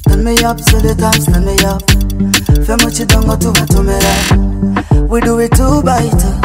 Stand me up, so the time stand me up. Femuchi don't go to Matomera. We do it 2 by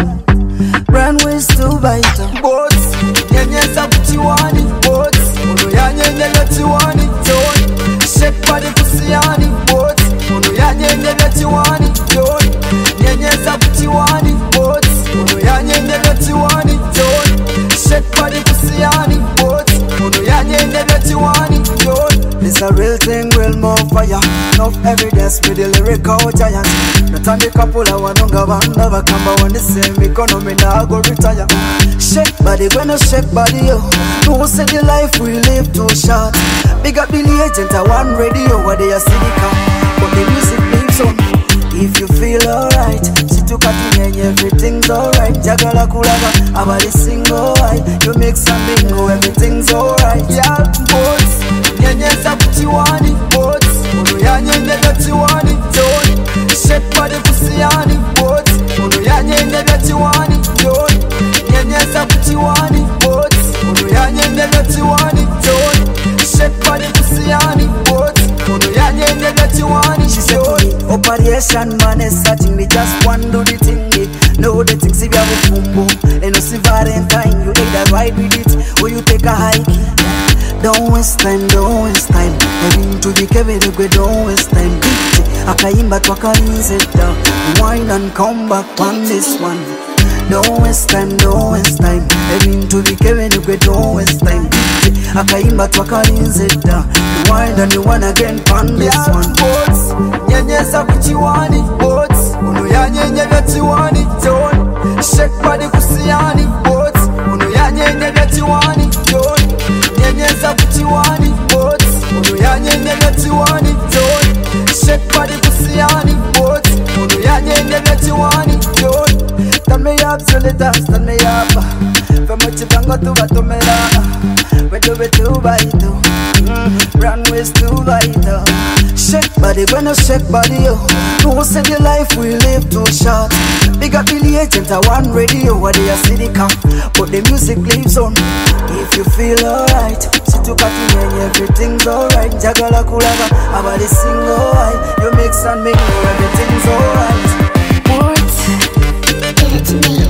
2. Brand ways 2 by 2. Boats, Yenyesa Puchiwani. Boats, Uno Yanye Tiwani. Don't shake body Pusiani. Boats, Uno Yanye Tiwani. Don't Yenyesa Puchiwani. Boats, Uno Yanye Tiwani. Don't shake body Pusiani. Boats, Uno Yanye Tiwani. Don't. It's a real thing, real more fire. Enough evidence with the lyrical giant. Not on the couple I want to go and never come back on the same economy now go retire. Shake body, when I shake body, yo. Don't say the life we live too short. Big up Billy Agent, I want radio where they are cynical. But the music lives on. If you feel alright, sit to Katinye, everything's alright. Jagala Kulaga, about the single eye. You make some bingo, everything's alright. Yeah, boys. Yenyesa Puchiwani. Boats, Uno Yanye Tiwani. Don't shake body Pusiani. Boats, Uno Yanye Tiwani. Don't Yenyesa Puchiwani. Boats, Uno Yanye Tiwani. Don't shake body Pusiani. Boats, Uno Yanye Tiwani. She said to me, Operation man is searching me, just one do the thing. Know the things if you have a fumbo. And no see Valentine, you either ride with it or you take a hike. Don't waste time, don't waste time. Heading to the Kevin, don't waste time. Akaimba twakalinze down. Wind and come back on this one. Don't waste time, don't waste time. Heading to the Kevin, don't waste time. Akaimba twakalinze down. Wind and you wanna again on this one. Boats, Yenyesa Puchiwani. Boats, Uno Yanye Tiwani. Don't shake body Pusiani. Boats, Uno Yanye Tiwani. Don't Yenyesa Puchiwani. Boats, Uno Yanye Tiwani. Don't shake body Pusiani. Boats, Uno Yanye Tiwani. Don't stand me up, so let us stand me up. From what you don't go to Matomera. We do it 2 by 2. Runways 2 by 2. Shake body, when I shake body, yo. Don't say the life we live too short. Big up Billy Agent, I want radio where they are cynical. But the music lives on. If you feel alright, sit to Katinye, everything's alright. Jagala Kulaga, about the single eye. You mix and make everything's alright. What? It's me.